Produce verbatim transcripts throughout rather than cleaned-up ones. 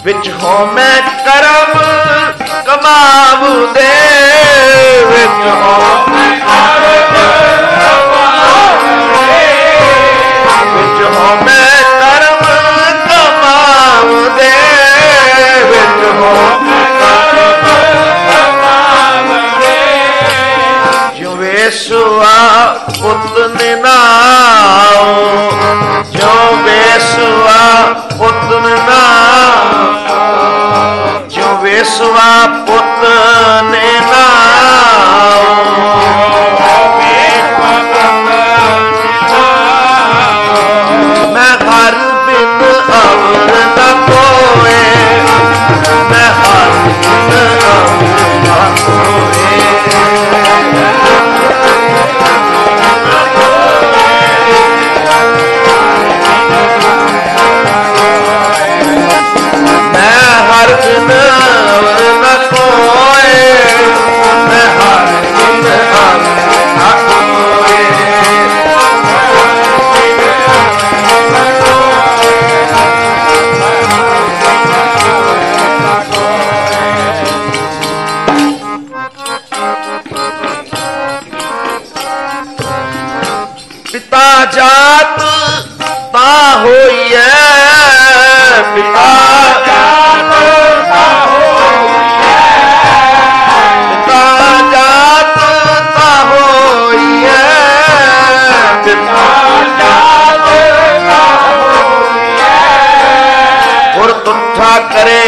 विच होमै करम कमाऊ दे, विच होमै करम कमाऊ दे, विच होमै करम कमाऊ दे, विच होमै करम कमाऊ दे। ज्यों वेसुआ पुत निनाओ, ज्यों वेसुआ पुत निनाओ, ज्यों वेसुआ पुत निनाओ, मैं हर बिन अवर न कोए, मैं हर बिन अवर न कोए, हर दिन अवर न कोए, मैं हर दिन अवर न कोए। पिता जात ता होइए, पिता जात ता होइए, पिता जात ता होइए, पिता जात ता होइए, गुर तुठा करे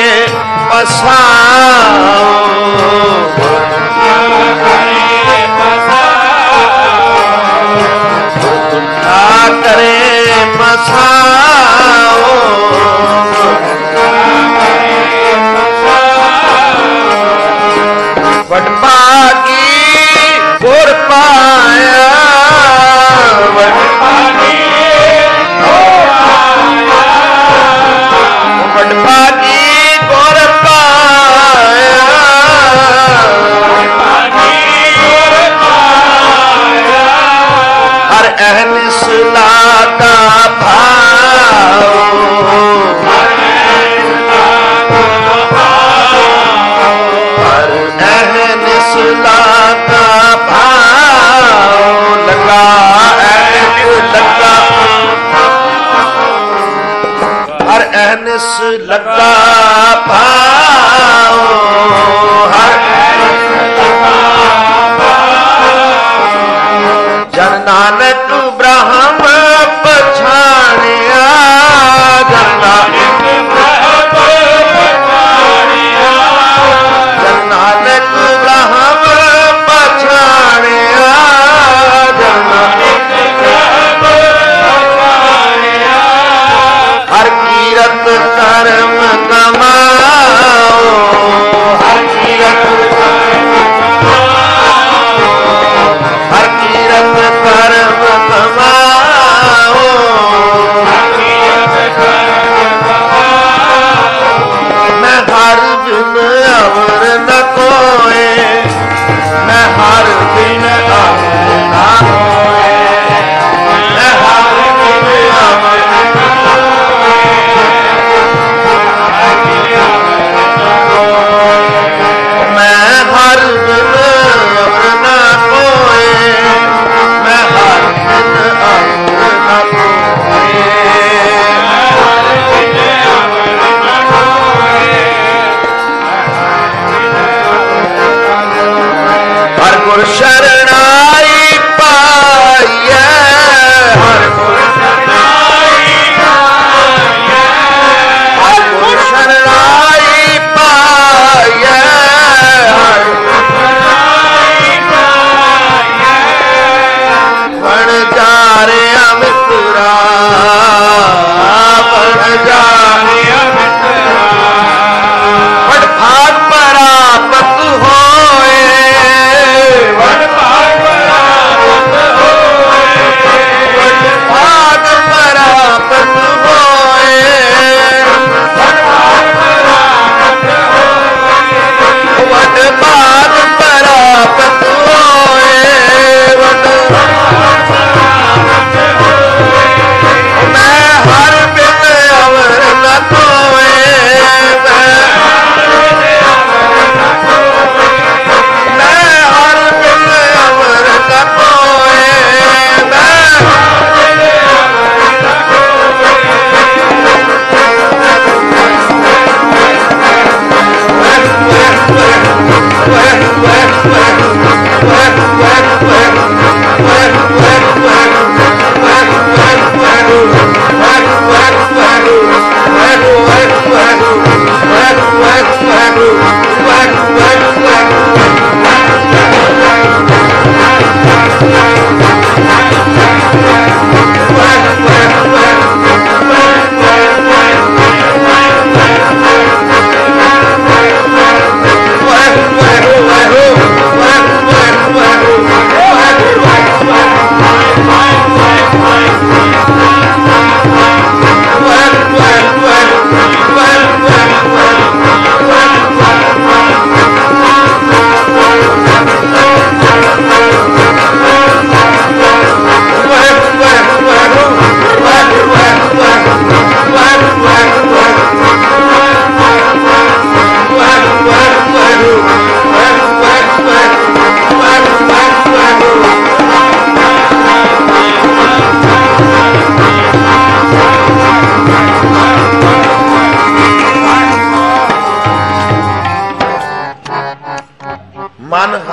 पसाओ, गुर तुठा करे पसाओ, गुर तुठा करे पसाओ, वडभागी गुर पाया, वडभागी गुर पाया, वडभागी गुर पाया, वडभागी गुर पाया, हर अहनिस लागा भाओ, हर अहनिस लागा भाओ, हर अहनिस लागा भाओ, लगा अहनिस लगा, हर अहनिस लगा भाओ, हर अहनिस लगा भाओ, जन नानक ब्रह्म पछाणिया, जन नानक ब्रह्म पछाणिया, जन नानक ब्रह्म पछाणिया, जन नानक ब्रह्म पछाणिया, हर कीरत कर्म कमाओ, हर कीरत कर्म कमाओ, हर कीरत कर्म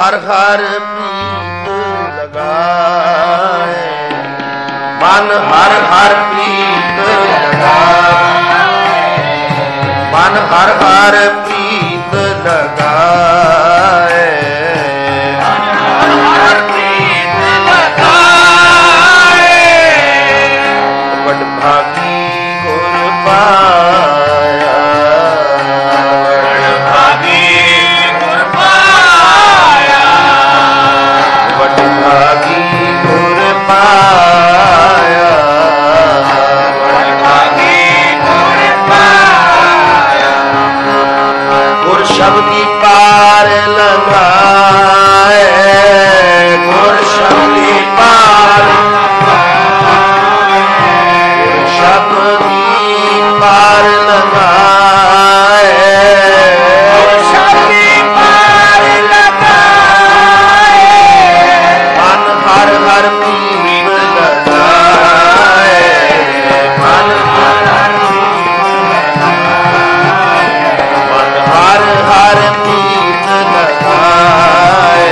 ਹਰ ਹਰ ਪ੍ਰੀਤ ਲਗਾਏ, ਮਨ ਹਰ ਹਰ ਪ੍ਰੀਤ ਲਗਾਏ, ਮਨ ਹਰ ਹਰ ਪ੍ਰੀਤ ਲਗਾਏ, ਮਨ ਹਰ ਹਰ ਪ੍ਰੀਤ ਲਗਾਏ, ਵਡ ਭਾਗੀ ਗੁਰ ਪਾਇਆ, ਵਡ ਭਾਗੀ ਗੁਰ ਪਾਇਆ, ਵਡ ਭਾਗੀ ਗੁਰ ਪਾਇਆ, ਵਡ ਭਾਗੀ ਗੁਰ ਪਾਇਆ, ਗੁਰ ਸ਼ਬਦੀ ਪਾਰ ਲੰਘਾਏ, ਗੁਰ ਸ਼ਬਦੀ ਪਾਰ ਸ਼ਬਦੀ ਪਾਰ ਲੰਘਾਏ, ਸ਼ਬਦੀ ਪਾਰ ਲੰਘਾਏ, ਮਨ ਹਰ ਹਰ ਪ੍ਰੀਤ ਲਗਾਏ, ਮਨ ਹਰ ਹਰ ਮਨ ਹਰ ਹਰ ਪ੍ਰੀਤ ਲਗਾਏ,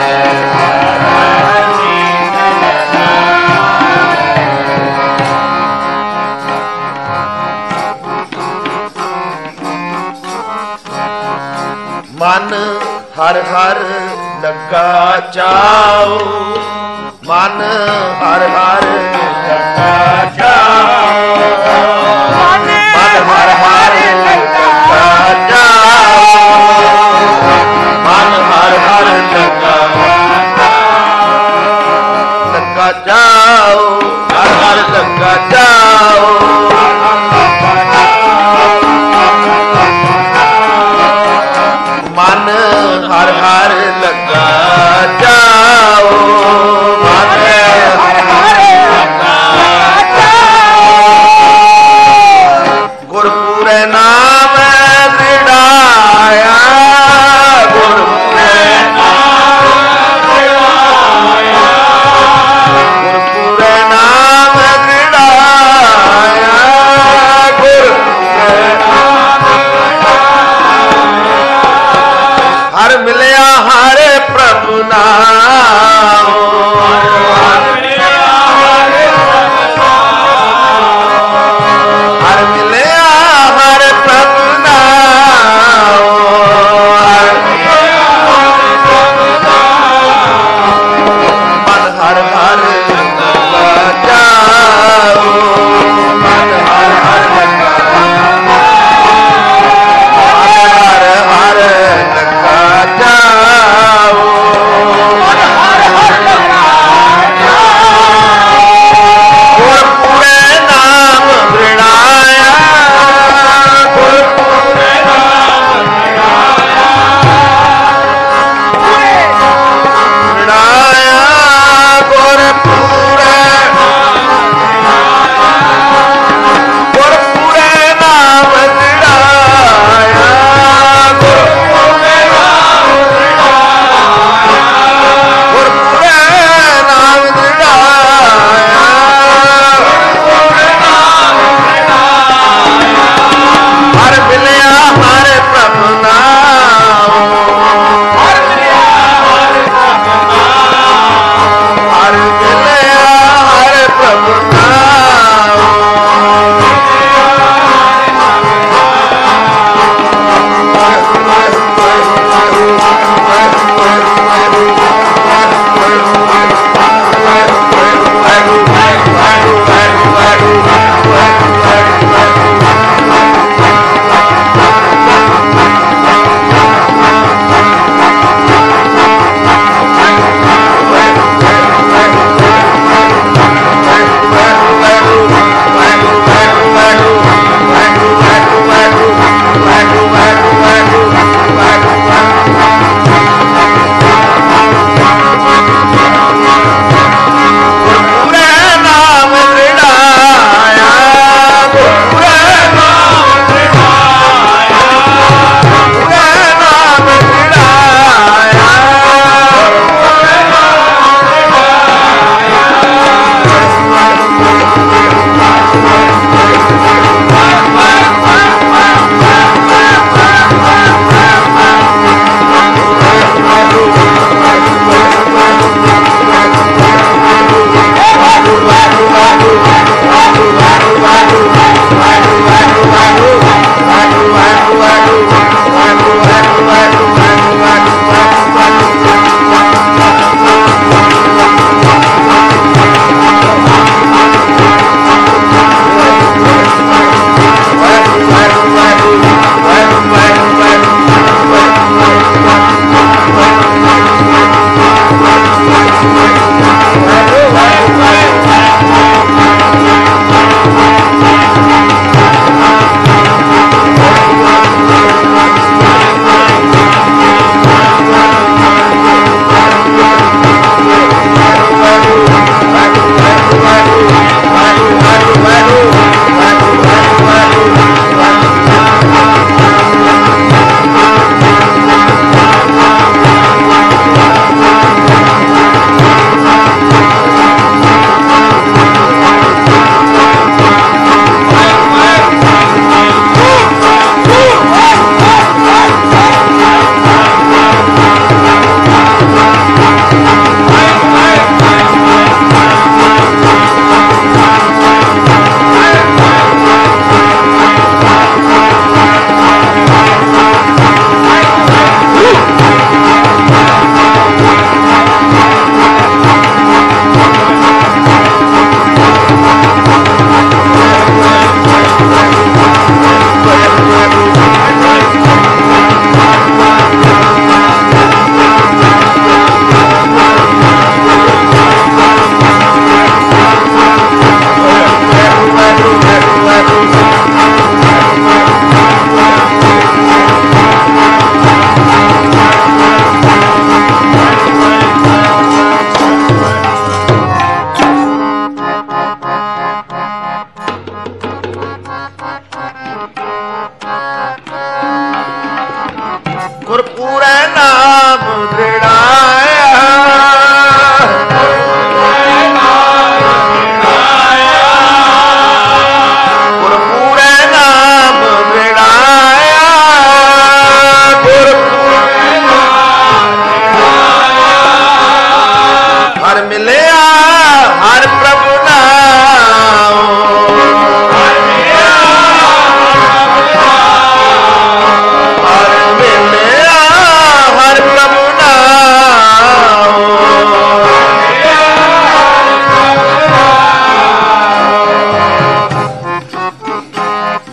ਮਨ ਹਰ ਹਰ ਲੱਗਾ ਚਾਉ, ਮਨ ਹਰ ਹਰ ਲੱਗਾ ਚਾਉ, ਮਨ ਹਰ ਹਰ ਲੱਗਾ ਚਾਉ, ਮਨ ਹਰ ਹਰ ਲੱਗਾ ਲੱਗਾ ਚਾਉ, ਹਰ ਹਰ ਲੱਗਾ ਚਾਉ, ਮਨ ਹਰ ਹਰ ਲੱਗਾ ਜਾਓ, ਮਨ ਹਰ ਹਰ ਲੱਗਾ ਜਾਓ,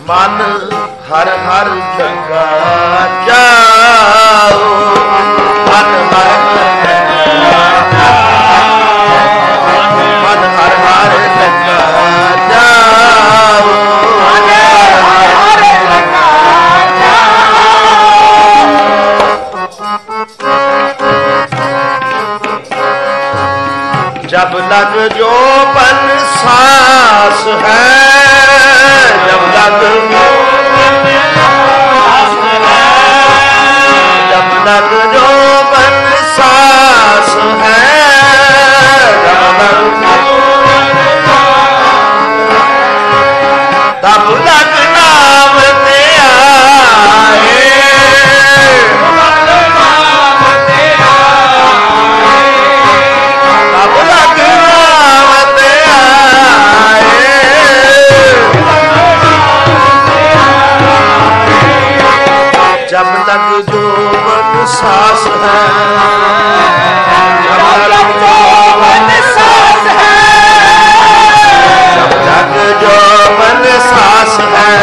ਮਨ ਹਰ ਹਰ ਜਗਾ ਜਾਓ, ਮਨ ਹਰ ਮਨ ਹਰ ਹਰ ਜਗਾ ਜਾਓ, जब लग जो बन सांस है, जब लग जब लग जो बन सांस है, जब लग तब लग नाम ते आए, तब लग नाम ते आए, जब लग जो बन सांस है, जब लग जो बन सांस है, जब लग जो बन सांस है,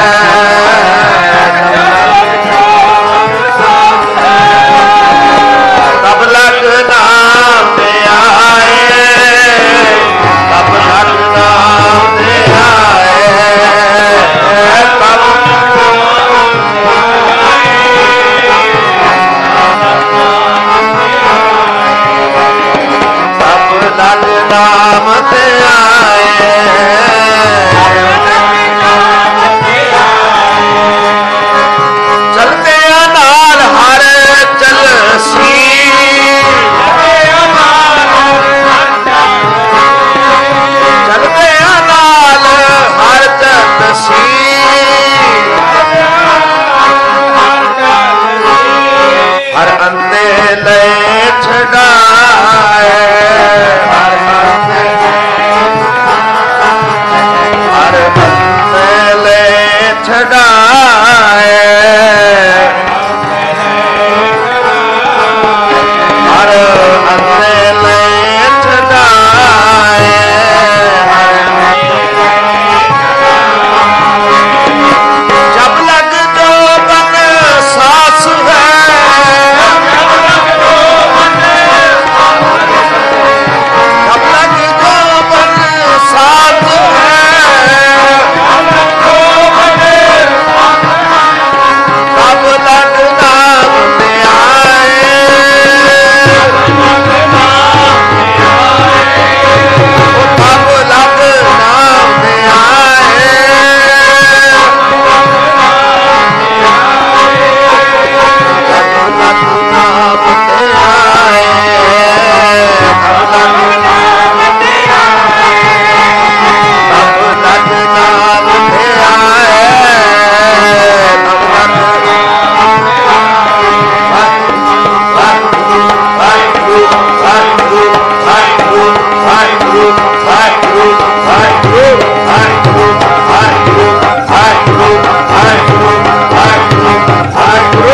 तब लग नाम ते आए, तब लग नाम ते आए, तब तब लग नाम ते आए, चलते नाल हर चलसी, चलते नाल हर चलसी, हर अंते ले छड़ाए, हर अंते हर अंते ले छड़ाए, हर अंते ले छड़ाए, जब लग जो बन सांस है, जब लग जो बन सांस है, तब लग नाम ते आए, तब लग नाम ते आए, तब लग नाम ते आए, तब लग नाम ते आए, तब लग नाम ते आए, तब लग वाहिगुरू वाहिगुरू वाहिगुरू वाहिगुरू वाहिगुरू वाहिगुरू वाहिगुरू वाहिगुरू वाहिगुरू वाहिगुरू वाहिगुरू वाहिगुरू वाहिगुरू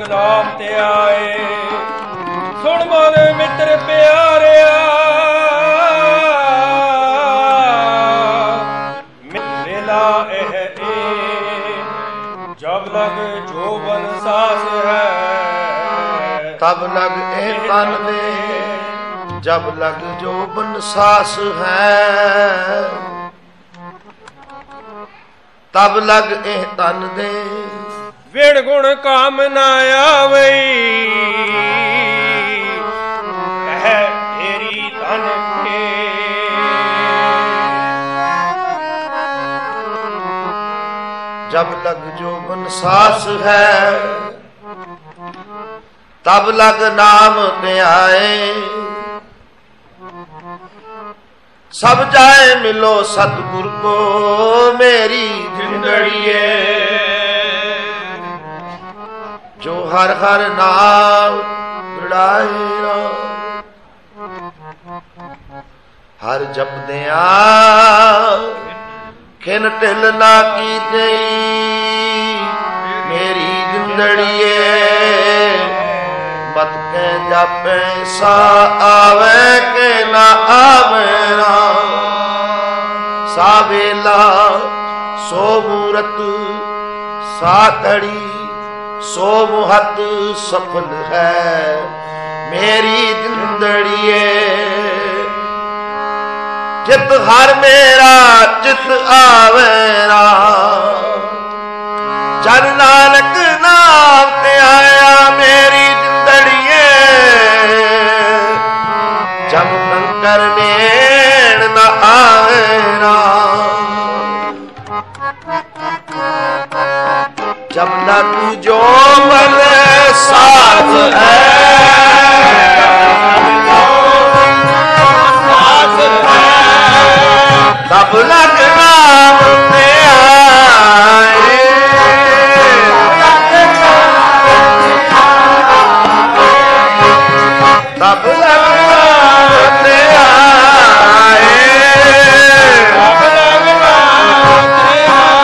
ਨਾਮ ਤੇ ਆਏ। ਸੁਣ ਮਨ ਮਿੱਤਰ ਪਿਆਰਿਆ, ਵੇਲਾ ਇਹ ਏ ਜਬ ਲਗ ਜੋਬਨ ਸਾਸ ਹੈ। ਤਬ ਲਗ ਇਹ ਤਨ ਦੇ ਜਬ ਲਗ ਜੋਬਨ ਸਾਸ ਹੈ। ਤਬ ਲਗ ਇਹ ਤਨ ਦੇ ਵਿਣ ਗੁਣ ਕਾਮ ਨਾ ਆਵਈ। ਕਹਿ ਤੇਰੀ ਧਨ ਕੇ जब लग जोबन सास है तब लग नाम ते आए। सब जाए मिलो सतगुर को मेरी जिंदड़िए। जो हर हर नाम दृढ़ाए हर जपदिया खिन ढिल ना की गई मेरी जिंदड़िए। मत के जापे सा आवे के ना आवे ना। सा वेला सो मूरत सा घड़ी सो मुहत सफल है मेरी जिंदड़िए। जित हर मेरा चित आवेरा जन नानक नाम ते आया मेरी जिंदड़िए। जब कंकर मेण न आवेरा जब लग जो बल साथ है। तब लग नाम ते आए। तब लग नाम ते आए। तब लग नाम ते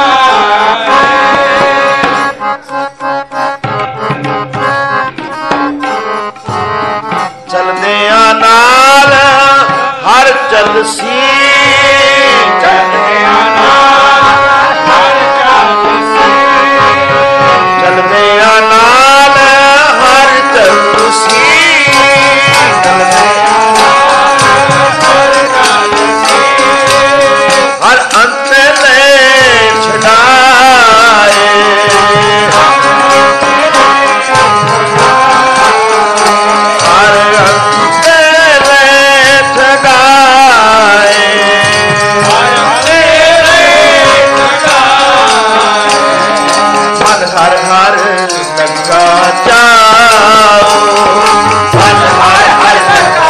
आए। चलदिया नाल हर चलसी। चलदिया नाल हर चलसी। चलदिया नाल हर चलसी। हर अंत ले छड़ाए। हर अंत ले छड़ाए। हर हर लगा जाओ। हर हर हर लगा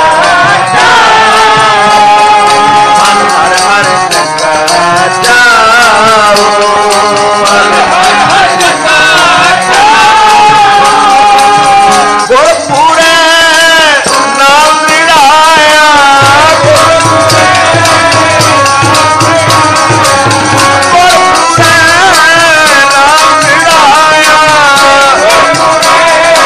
जाओ। हर हर हर लगा जाओ। हर हर हर लगा जाओ। गुर पूरे नाम मिलाया। गुर पूरे नाम मिलाया।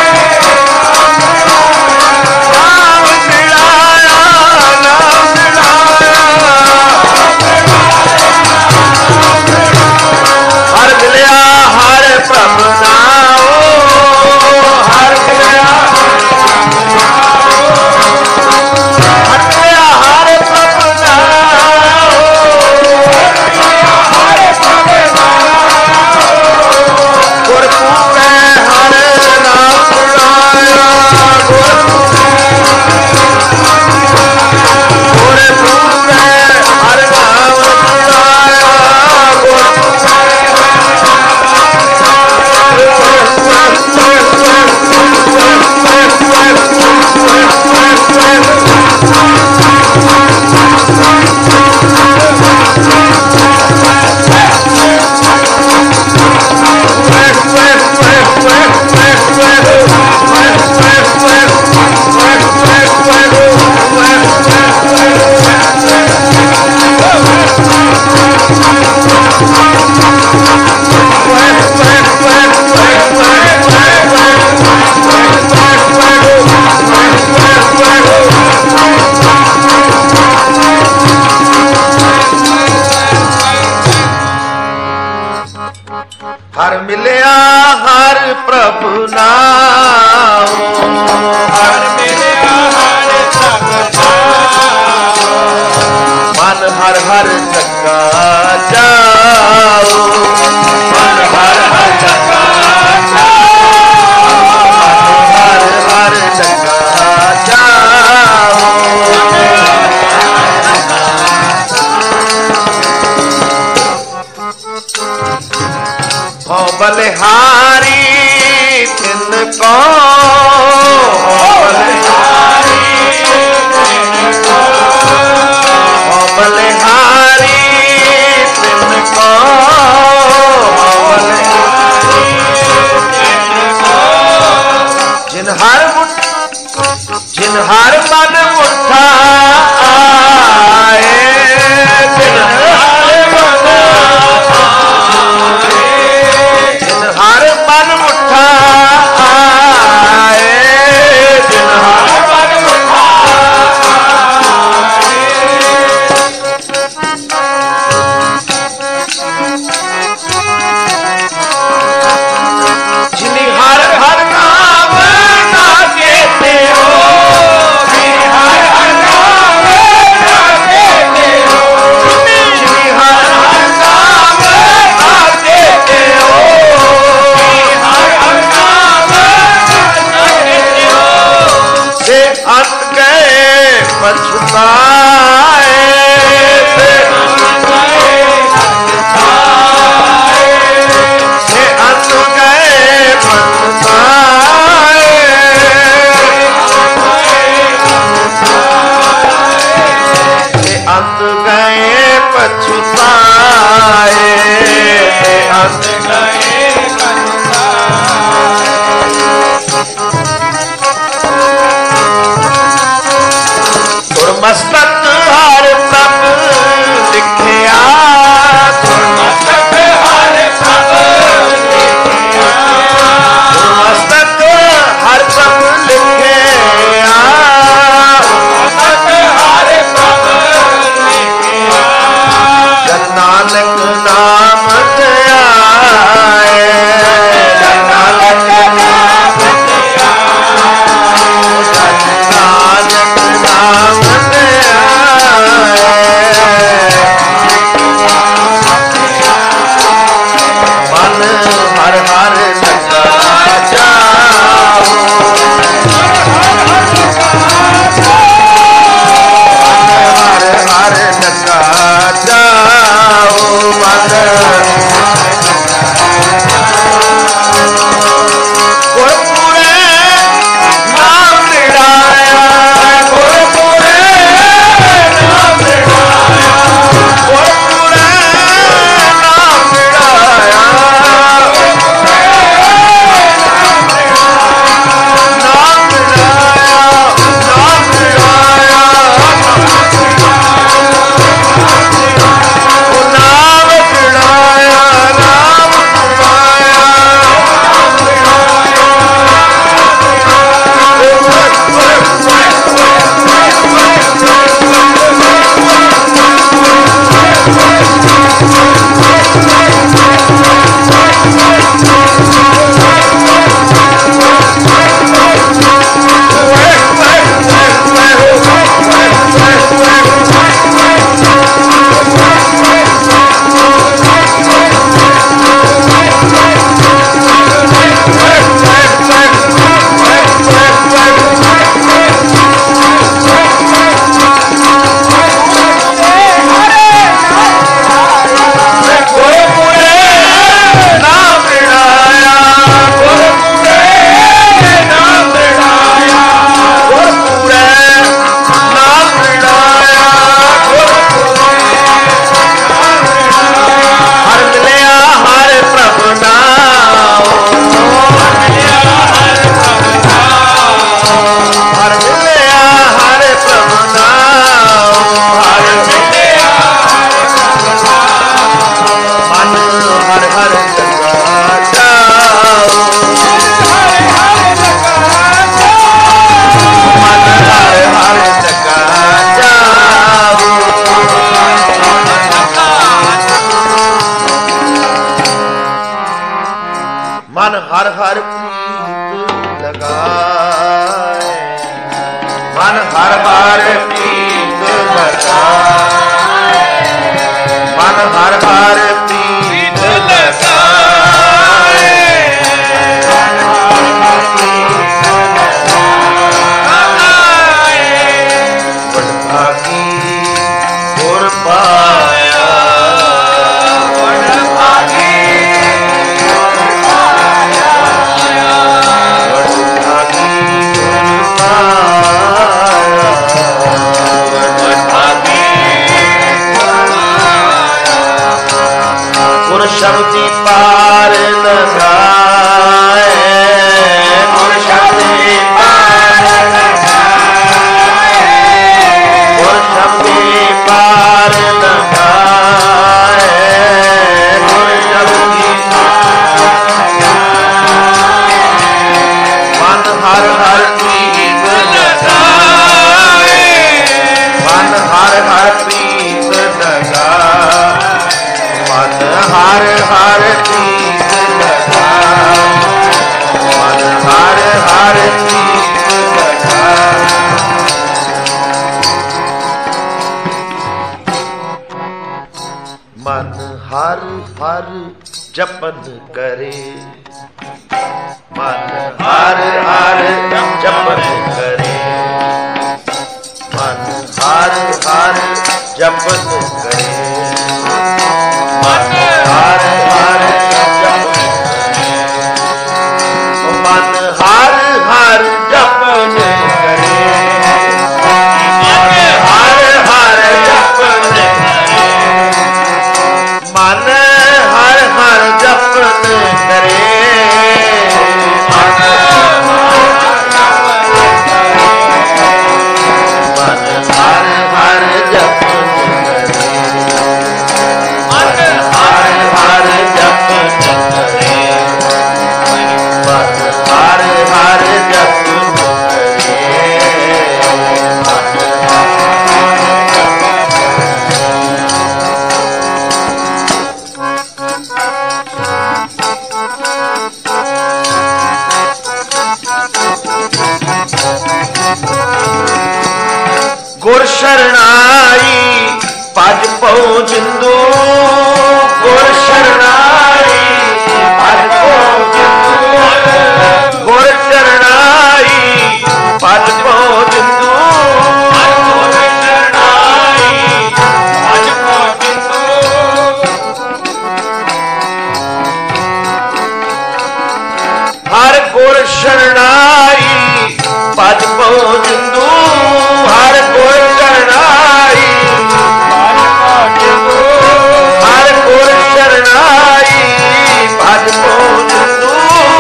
ਸੁਨਾਓ ਹਰ ਮਿਲਿਆ ਹਰ ਸੰਗ ਜਾਓ ਮਨ ਹਰ ਹਰ ਜਗਾ ਜਾਓ ਮਨ ਹਰ ਹਰ ਜਗਾ ਜਾਓ ਮਨ ਹਰ ਹਰ ਜਗਾ ਜਾਓ ਹੋ ਬਲਿਹਾਰੀ ਤਿੰਨ ਕੋ ਹੋ ਬਲਿਹਾਰੀ ਤਿੰਨ ਕੋ ਹੋ ਬਲਿਹਾਰੀ ਤਿੰਨ ਕੋ ਹੋ ਬਲਿਹਾਰੀ ਤਿੰਨ ਕੋ ਜਿਨ ਹਰ ਮੁਠ ਜਿਨ ਹਰ ਮਨ ਮੁਠਾ ਆਏ ਜਿਨ ਹਰ ਮਨ ਆਏ ਜਿਨ ਹਰ ਮਨ ਮੁਠਾ ਆਏ ਲਗਾਏ ਮਨ ਹਰ ਹਰ ਪ੍ਰੀਤ ਲਗਾਏ ਮਨ ਹਰ ਹਰ ਪ੍ਰੀਤ ਲਗਾਏ ਵਡਭਾਗੀ ਗੁਰ ਪਾਇਆ ਵਡਭਾਗੀ ਗੁਰ ਪਾਇਆ ਵਡਭਾਗੀ ਗੁਰ ਪਾਇਆ ਵਡਭਾਗੀ ਗੁਰ ਪਾਇਆ ਗੁਰ ਸ਼ਬਦੀ ਪਾਰ ਲਗਾਏ ਗੁਰ ਸ਼ਬਦੀ ਪਾਰ ਲਗਾਏ ਗੁਰ ਸ਼ਬਦੀ ਪਾਰ ਲਗਾਏ ਗੁਰ ਸ਼ਬਦੀ ਮਨ ਹਰ ਹਰ ਪ੍ਰੀਤ ਲਗਾਏ ਮਨ ਹਰ ਹਰ ਪ੍ਰੀਤ ਲਗਾਏ ਮਨ ਹਰ ਹਰ ਪ੍ਰੀਤ ਲਗਾਏ ਮਨ ਹਰ ਹਰ ਪ੍ਰੀਤ ਲਗਾਏ ਮਨ ਹਰ ਹਰ ਜਪਨ ਕਰੇ ਮਨ ਹਰ ਹਰ ਜਪਨ ਕਰੇ ਮਨ ਹਰ ਹਰ ਜਪਨ ਕਰੇ ਮਨ ਹਰ ਹਰ ਜਪਨ ਕਰੇ ਮਨ ਹਰ ਹਰ ਜਪਨ ਕਰੇ ਮਨ ਹਰ ਹਰ ਜਪਨ ਕਰੇ ਮਨ ਹਰ ਹਰ ਜਪਨ ਕਰੇ ਮਨ ਮਨ ਹਰ ਹਰ ਜਪਨ ਕਰੇ ਮਨ ਹਰ ਹਰ ਜਪਨ ਕਰੇ ਮਨ ਹਰ ਹਰ ਜਪਨ ਕਰੇ ਗੁਰ ਸ਼ਰਨਾਈ ਭਜ ਪਉ ਜਿੰਦੂ ਗੁਰ ਸ਼ਰਨਾਈ ਭਜ ਪਉ ਜਿੰਦੂ ਗੁਰ ਸ਼ਰਨਾਈ ਭਜ ਪਉ ਜਿੰਦੂ ਗੁਰ ਸ਼ਰਨਾਈ ਭਜ ਪਉ ਜਿੰਦੂ ਹਰ ਗੁਰ ਸ਼ਰਨਾਈ ਭਜ ਪਉ ਜਿੰਦੂ ਹਰ ਗੁਰ ਸ਼ਰਨਾਈ ਹਰ ਗੁਰ ਸ਼ਰਨਾਈ ਭਜ ਪਉ ਜਿੰਦੂ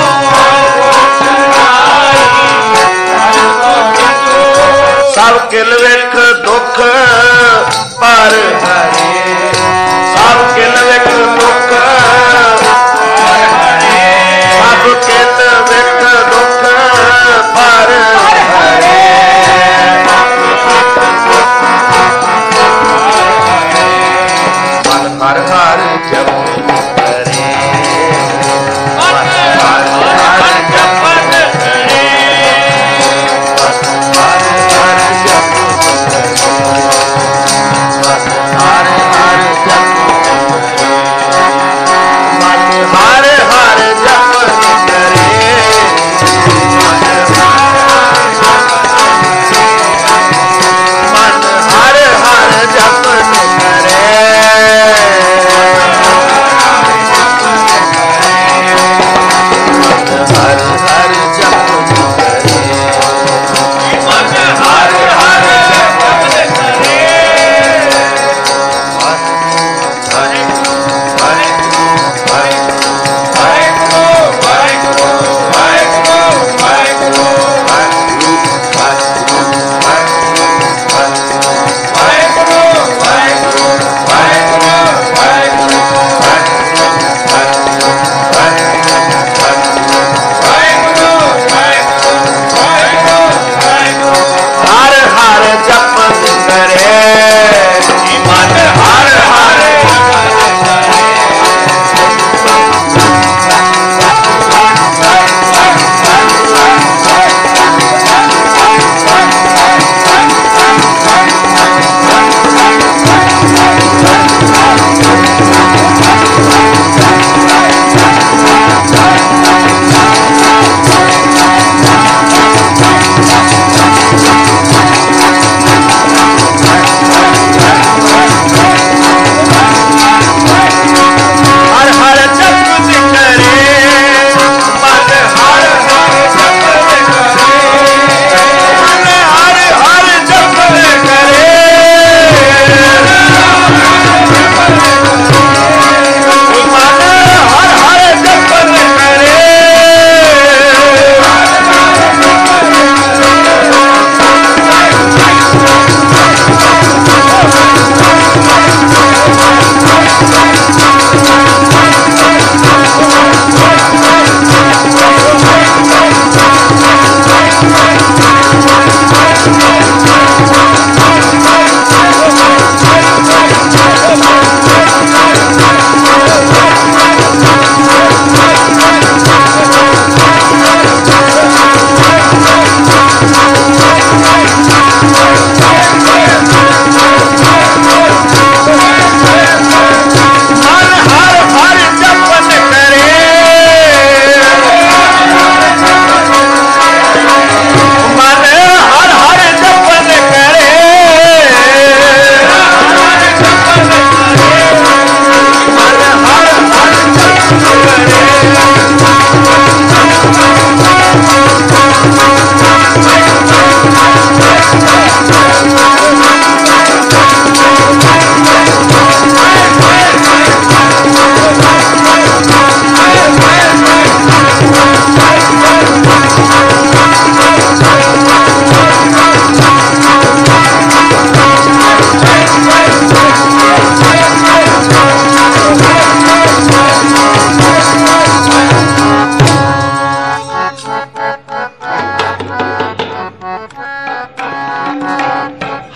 ਸਭ ਕਿਲ ਵੇਖ ਦੁਖ ਪਰ ਹਰੇ ਸਭ ਕਿਲ ਵੇਖ ਦੁਖ ਪਰ ਹਰੇ ਸਭ ਕਿਲ ਵੇਖ ਦੁਖ ਪਰ ਹਰੇ ਮਨ ਹਰ ਹਰ ਜਪਨ ਕਰੇ ਮਨ ਹਰ ਹਰ ਜਪਨ ਕਰੇ ਮਨ ਹਰ ਹਰ ਜਪਨ ਕਰੇ ਮਨ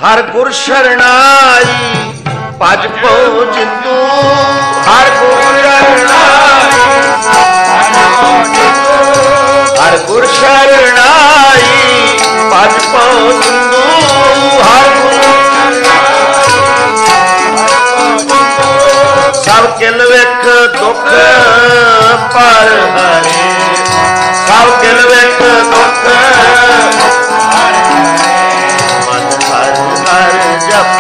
ਹਰ ਗੁਰ ਸ਼ਰਣਾਈ ਭਜ ਪੋ ਜਿੰਦੂ ਹਰ ਗੁਰ ਸ਼ਰਣਾਈ ਹਰ ਗੁਰ ਸ਼ਰਣਾਈ ਭਜ ਪੋ ਜਿੰਦੂ ਹਰ ਗੁਰ ਸਭ ਕਿਲ ਵੇਖ ਦੁੱਖ ਪਰ ਹਰੇ ਸਭ ਕਿਲ ਵੇਖ ਦੁੱਖ ਹਰ ਮਨ ਹਰ ਹਰ ਜਪ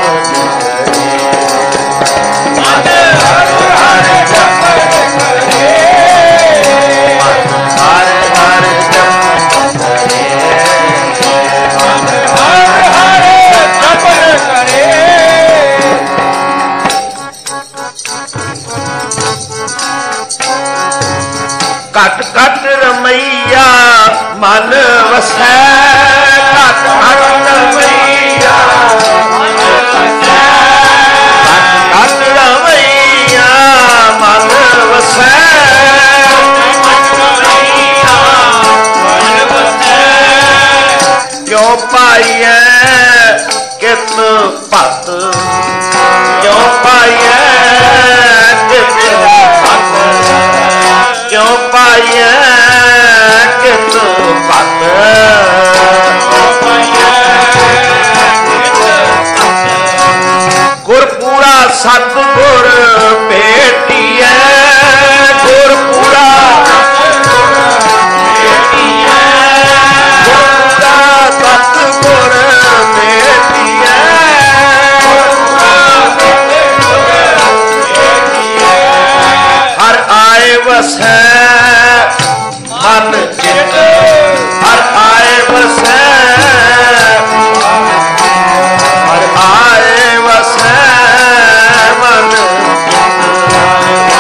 ਮਨ ਹਰ ਹਰ ਜਪ ਕਰੇ ਮਨ ਹਰ ਹਰ ਜਪ ਕਰੇ ਮਨ ਹਰ ਹਰ ਜਪ ਕਰੇ ਘਟ ਘਟ ਰਮਈਆ ਮਨ ਵਸੈ ਘਟ ਘਟ ਰਮਈਆ ਮਨ ਵਸੈ ਘਟ ਘਟ ਰਮਈਆ ਮਨ ਵਸੈ ਘਟ ਰਮਈਆ ਮਨ ਵਸੈ ਕਿਉ ਪਾਈਐ ਕਿਤ ਭਤ ਕਿਉ ਪਾਈਐ ਕਿਤ ਭਤ ਕਿਉ ਪਾਈਐ ਕਿਤ ਭਤ ਗੁਰ ਪੂਰਾ ਸਤ ਗੁਰ ਭੇਟੀਐ ਗੁਰ ਪੂਰਾ ਭੇਟੀਐ ਗੁਰ ਪੂਰਾ ਸਤ ਗੁਰ ਭੇਟੀਐ ਹਰ ਆਏ ਵਸੈ ਮਨ ਚਿਤ ਹਰ ਆਏ ਵਸੈ ਹਰ ਆਏ ਵਸੈ ਮਨ ਚਿਤ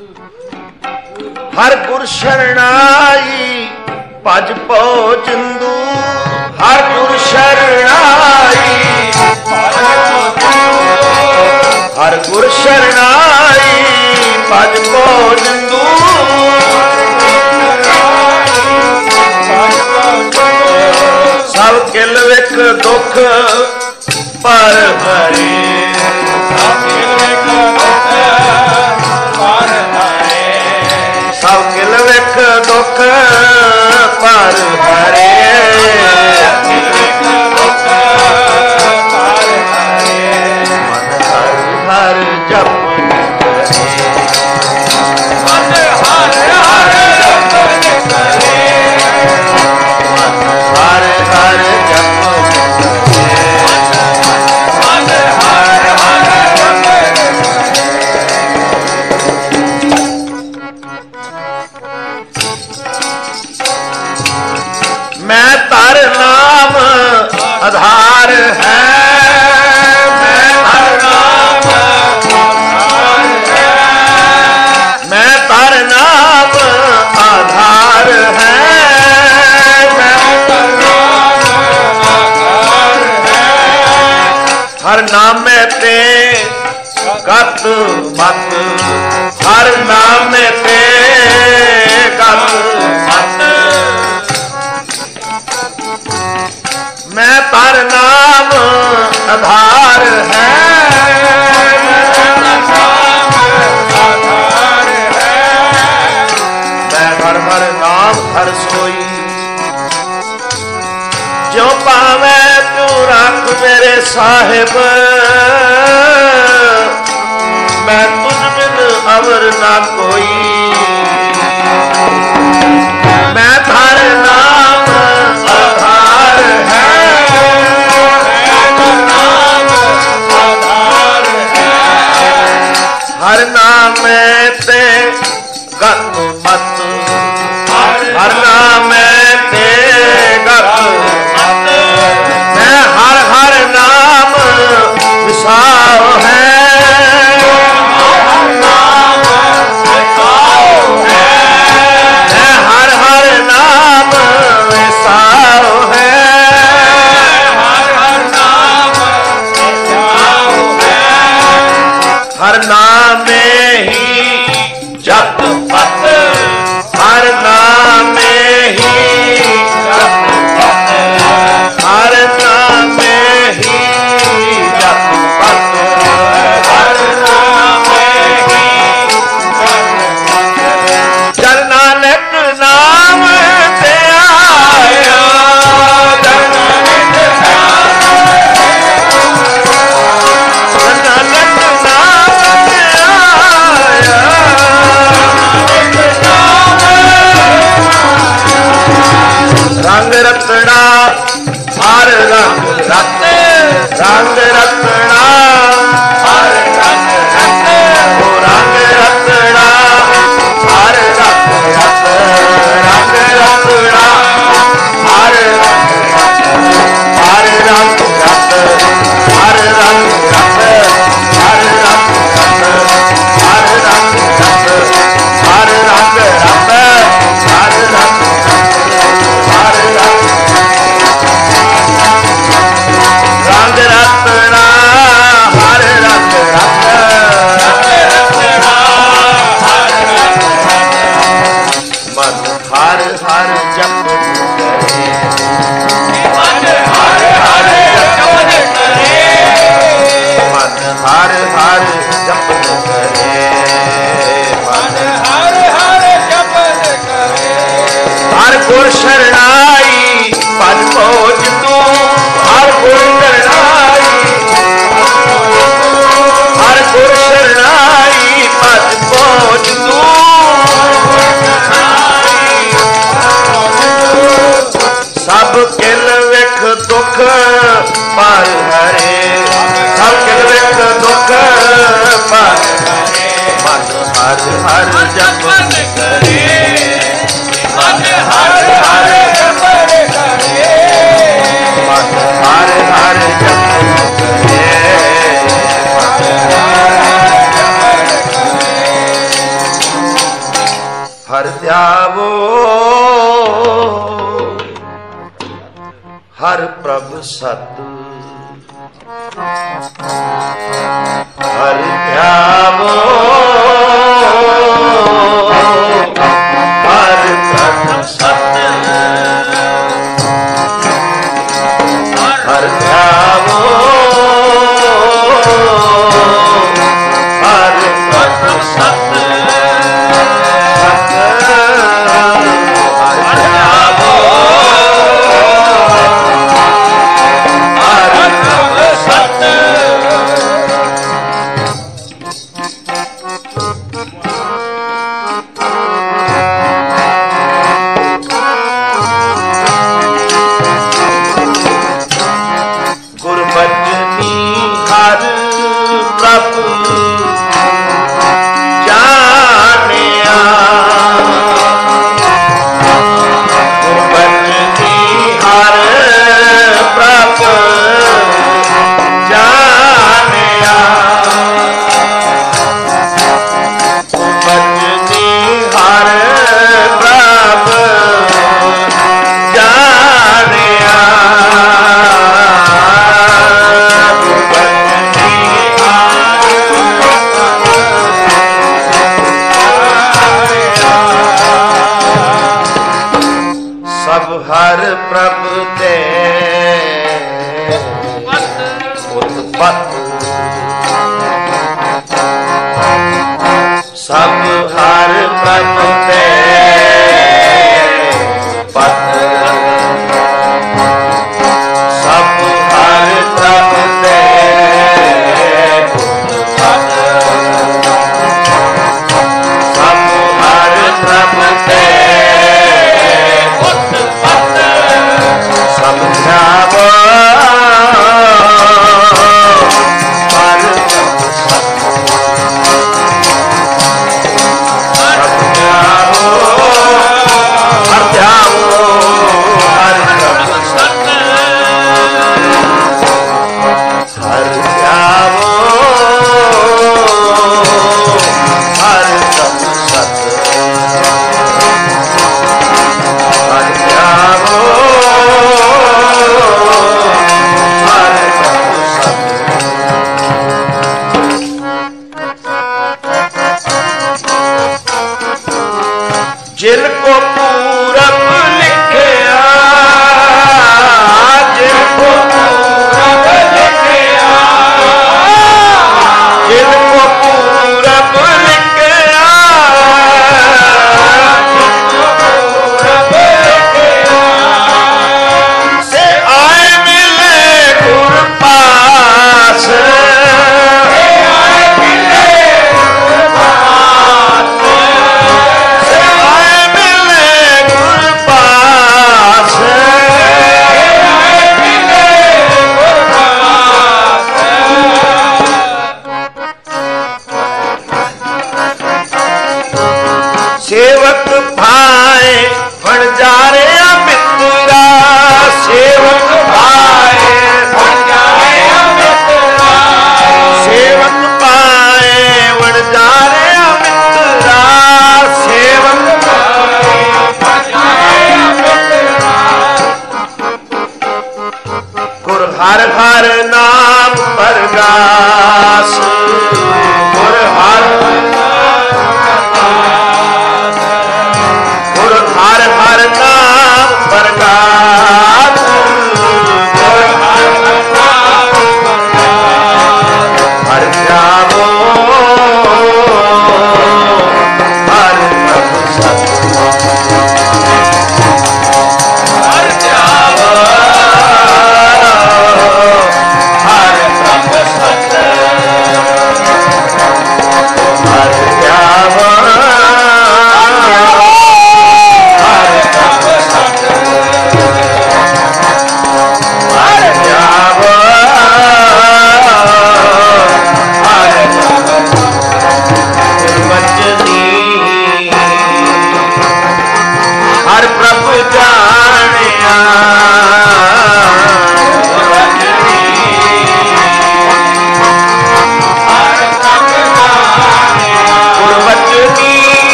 ਹਰ ਗੁਰ ਸ਼ਰਣਾਈ ਭਜ ਪਉ ਚੰਦੂ। ਹਰ ਗੁਰ ਸ਼ਰਣਾਈ ਹਰ ਗੁਰ ਸ਼ਰਣਾਈ ਭਜ ਪਉ ਚੰਦੂ। ਸਭ ਕਿਲ ਵਿਖ ਦੁਖ ਪਰ ਹਰੇ। ਸਭ ਕਿਲ ਵਿਖ ਦੁਖ ਪਰ ਹਰੇ। ਸਭ ਕਿਲ ਵਿਖ ਦੁਖ ਪਰ ਹਰੇ। ਕਿਲ ਵਿਖ ਦੁਖ ਪਰ ਹਰੇ। ਮਨ ਹਰ ਹਰ ਜਪ ਕਰੇ। ਮਨ ਹਰ ਹਰ ਜਪ ਕਰੇ। ਮਨ ਹਰ ਹਰ ਜਪ ਮੈਂ ਧਰ ਨਾਮ ਆਧਾਰ ਹੈ। ਮੈਂ ਧਰ ਨਾਮ ਆਧਾਰ ਹੈ। ਮੈਂ ਧਰ ਨਾਮ ਆਧਾਰ ਹੈ। ਮੈਂ ਧਰ ਨਾਮ ਆਧਾਰ ਹੈ। ਹਰ ਨਾਮੇ ਤੇ ਗਤ ਮਤ। ਹਰ ਨਾਮੇ ਤੇ ਗਤ ਮਤ। ਮੈਂ ਪਰ ਨਾਮ ਆਧਾਰ ਹੈ। ਮੈਂ ਨਾਮ ਆਧਾਰ ਹੈ। ਮੈਂ ਹਰ ਹਰ ਨਾਮ ਹਰ ਸੋਈ। ਜੋ ਪਾਵੇ ਤੂੰ ਰੱਖ ਮੇਰੇ ਸਾਹਿਬ। ਮੈਂ ਤੁਝ ਬਿਨ ਅਵਰ ਨਾ ਕੋਈ। ਮੈਂ ਹਰ ਨਾਮ ਆਧਾਰ ਹੈ। ਹਰ ਨਾਮੇ ਤੇ ਗਤ ਮਤ। ਹਰ ਨਾਮੇ ਤੇ ਗਤ ਮਤ। ਮੈਂ ਹਰ ਹਰ ਨਾਮ ਵਿਸਾਉ ਹੈ। ਹਰ ਨਾਮ ਵਿਸਾਉ ਹੈ। ਮੈਂ ਹਰ ਹਰ ਨਾਮ ਵਿਸਾਉ ਹੈ। ਹਰ ਹਰ ਨਾਮ ਵਿਸਾਉ ਹੈ। ਹਰ ਨਾਮੇ ਹੀ ਜਪ ਪਤ। ਹਰ ਨਾਮੇ ਹੀ ਜਪ ਪਤ। ਹਰ ਨਾਮੇ ਹੀ ਜਪ ਪਤ। ਹਰ ਨਾਮੇ ਹੀ ਜਪ ਪਤ। ਜਨ ਨਾਨਕ ਨਾਮ ਤੇ ਆਇਆ। ਜਨ ਨਾਨਕ ਨਾਮ ਜਨ ਨਾਨਕ ਨਾਮ ਤੇ ਆਇਆ। ਰੰਗ ਰਤੜਾ ਹਰ ਰੰਗ ਰਤ। ਰੰਗ ਰਤੜਾ ਹਰ ਰੰਗ ਰਤ। ਉਹ ਰੰਗ ਰਤੜਾ ਹਰ ਰੰਗ ਰਤ। ਰੰਗ ਰਤੜਾ ਹਰ ਰੰਗ ਰਤ। ਹਰ ਰੰਗ ਰਤ। ਹਰ ਰੰਗ ਰਤ। ਹਰ ਰੰਗ ਰਤ। ਹਰ ਰੰਗ ਰਤ। ਹਰ ਰੰਗ ਰਤ। ਹਰ ਰੰਗ ਹਰ ਰੰਗ ਰੰਗ ਰਤਨਾ ਹਰ ਰੰਗ ਰਤ। ਮਨ ਹਰ ਹਰ ਜਪ ਕਰੇ। ਮਨ ਹਰ ਹਰ ਜਪ ਕਰੇ। ਮਨ ਹਰ ਹਰ ਜਪ ਕਰੇ। ਮਨ ਹਰ ਹਰ ਜਪ ਕਰੇ। ਹਰ ਗੁਰ ਸ਼ਰਣਾਈ ਭਜ ਪਉ ਚੰਦੂ। ਹਰ ਗੁਰ ਸ਼ਰਣਾਈ ਹਰ ਗੁਰ ਸ਼ਰਣਾਈ ਭਜ ਪਉ ਚੰਦੂ। ਸਭ ਕਿਲ ਵਿਖ ਦੁਖ ਪਰ ਹਰੇ। ਸਭ ਕਿਲ ਵਿਖ ਦੁਖ ਪਰ ਹਰੇ। ਮਨ ਹਰ ਹਰ ਜਪ ਕਰੇ। ਮਨ ਹਰ ਹਰ ਜਪ ਕਰੇ। ਮਨ ਹਰ ਹਰ ਜਪ ਕਰੇ। ਮਨ ਹਰ ਹਰ ਜਪ ਕਰੇ। ਧਿਆਵੋ ਹਰ ਪ੍ਰਭ ਸਤ ਹਰ ਧਿਆਵੋ ਹਰ ਪ੍ਰਭ ਸਤ ਹਰ ਧਿਆਵੋ ਹਰ ਪ੍ਰਭ ਸਤ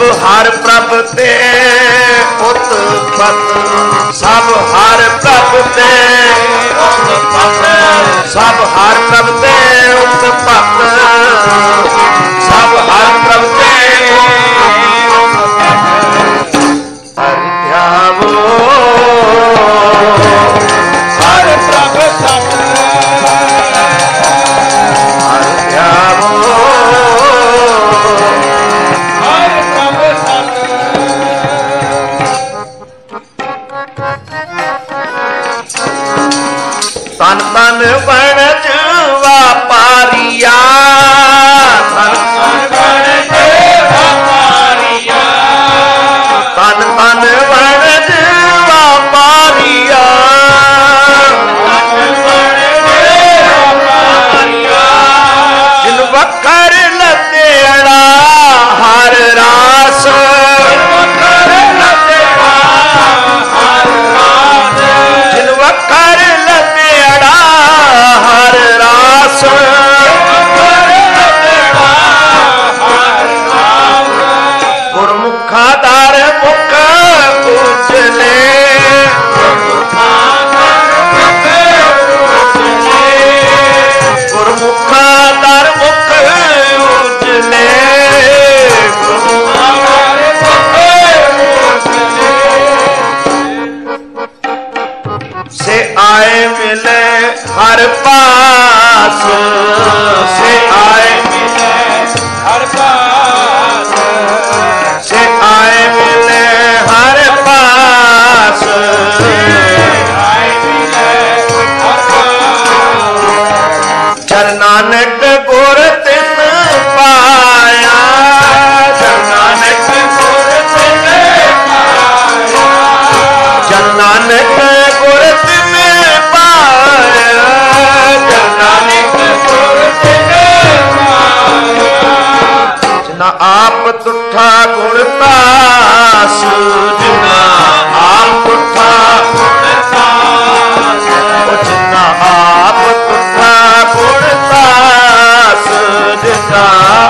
हर प्रभ ते उत्पत, सब हर प्रभ ते उत्पत, सब हर प्रभ ते उत्पत, सब हर प्रभ ते हर ध्यावो हर प्रभ सब हर ध्यावो हर प्रभ सब तन तन वणज वापारिया, तन वणज वापारिया, तन तन वणज वापारिया, जिन वखर लतेड़ा हर रास, जिन वखर लतेड़ा हर रास, गुरमुखा दर मुख उजले, गुरमुखा दर मुख उजले, से आए मिले हर पास, से आए मिले हर पास, से आए मिले हर पास, आए मिले हर पास, चर नानक गुर तिन पाया, चर नानक गुर तिन पाया, चर नानक गुर तिन पाया, चर नानक गुर तिन पाया, जिना आप तुठा गुण तास, जिना आप तुठा गुण तास, जिना आप तुठा गुण तास, जिना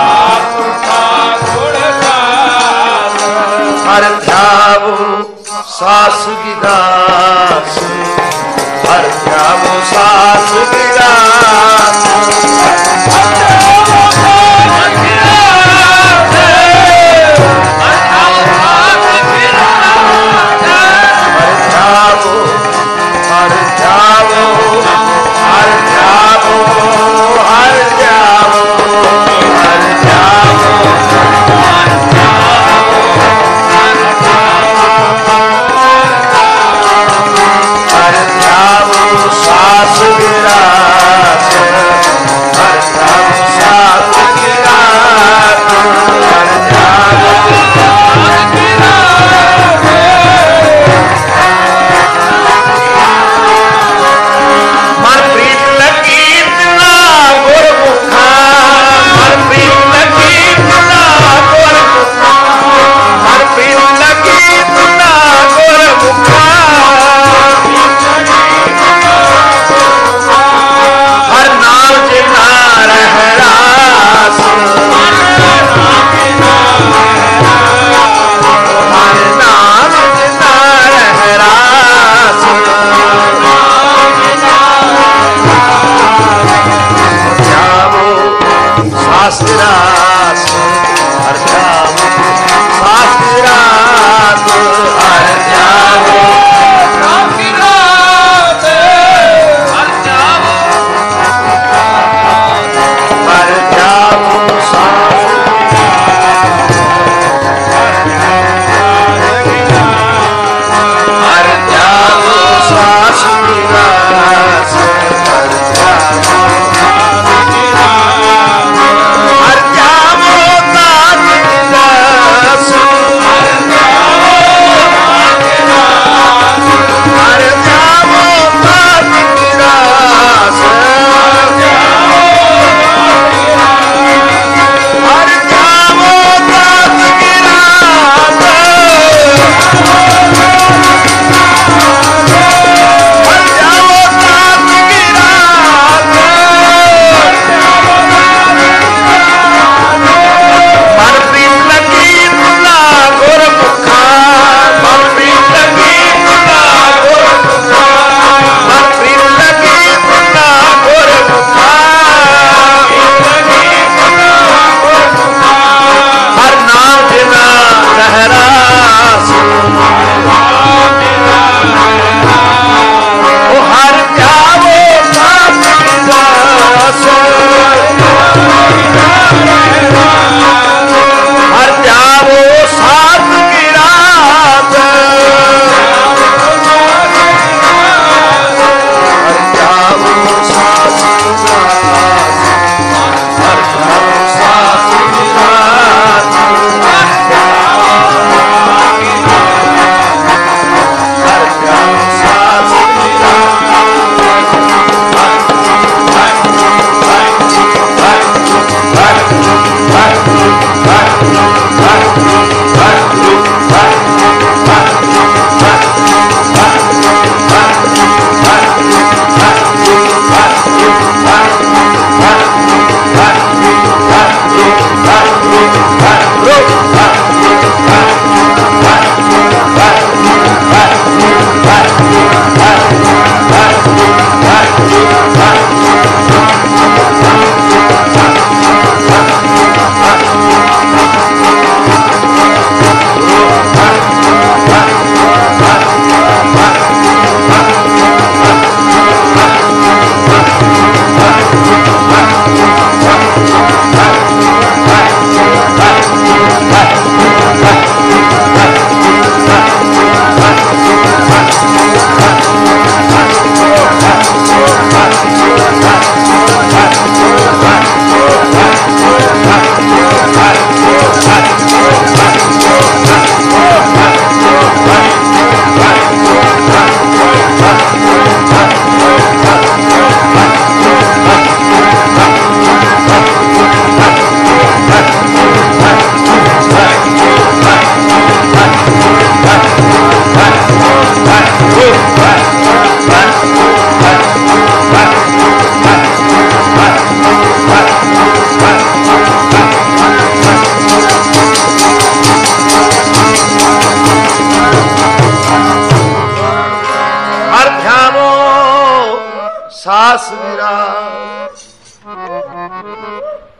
हर ध्यावो सास गिदास, हर ध्यावो सास गिदास, हर ध्यावो, हर ध्यावो, हर ध्यावो, हर ध्यावो, हर ध्यावो, हर ध्यावो,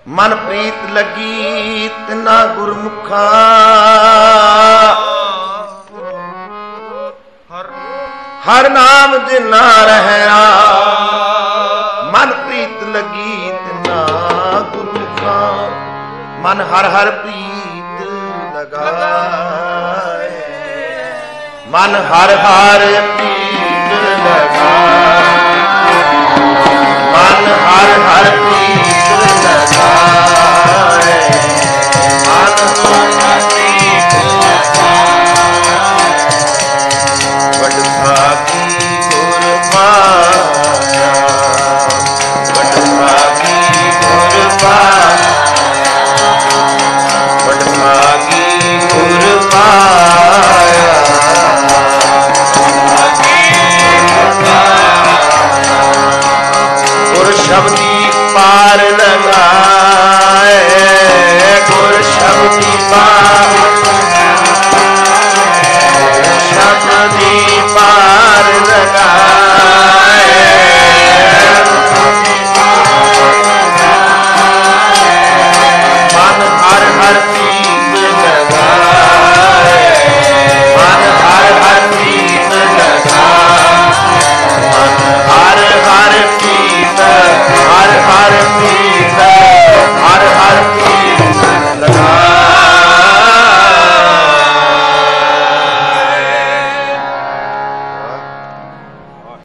ਮਨ ਪ੍ਰੀਤ ਲੱਗੀ ਤਿਨਾ ਗੁਰਮੁਖਾਂ ਹਰ ਨਾਮ ਜਿਨਾ ਰਹਿਆ ਮਨ ਪ੍ਰੀਤ ਲੱਗੀ ਤਿਨਾ ਗੁਰਮੁਖਾਂ ਮਨ ਹਰ ਹਰ ਪ੍ਰੀਤ ਲਗਾਏ ਮਨ ਹਰ ਹਰ ਪ੍ਰੀਤ ਲਗਾਏ ਮਨ ਹਰ ਹਰ ਪ੍ਰੀਤ ਲਗਾਏ ਮਨ ਹਰ ਪ੍ਰੀਤ ਲਗਾਏ ਵਡ ਭਾਗੀ ਗੁਰ ਪਾਇਆ ਵਡ ਭਾਗੀ ਗੁਰ ਪਾਇਆ ਵਡ ਭਾਗੀ ਗੁਰ ਪਾਇਆ ਗੁਰ ਸ਼ਬਦੀ ਪਾਰ ਲਗਾਏ ਗੁਰ ਸ਼ਬਦੀ ਪਾਰ